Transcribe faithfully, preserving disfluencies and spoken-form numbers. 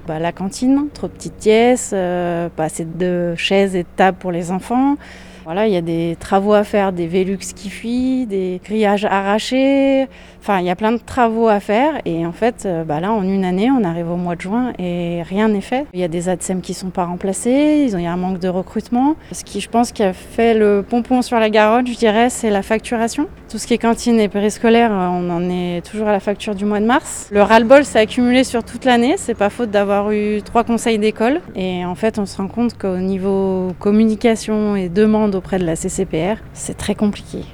Bah, la cantine, trop de petites pièces, euh, pas assez de chaises et de tables pour les enfants. Voilà, il y a des travaux à faire, des Velux qui fuient, des grillages arrachés. Enfin, il y a plein de travaux à faire. Et en fait, euh, bah là, en une année, on arrive au mois de juin et rien n'est fait. Il y a des A T S E M qui ne sont pas remplacés. Il y a un manque de recrutement. Ce qui, je pense, qui a fait le pompon sur la Garonne, je dirais, c'est la facturation. Tout ce qui est cantine et périscolaire, on en est toujours à la facture du mois de mars. Le ras-le-bol s'est accumulé sur toute l'année. C'est pas faute d'avoir eu trois conseils d'école. Et en fait, on se rend compte qu'au niveau communication et demande auprès de la C C P R, c'est très compliqué.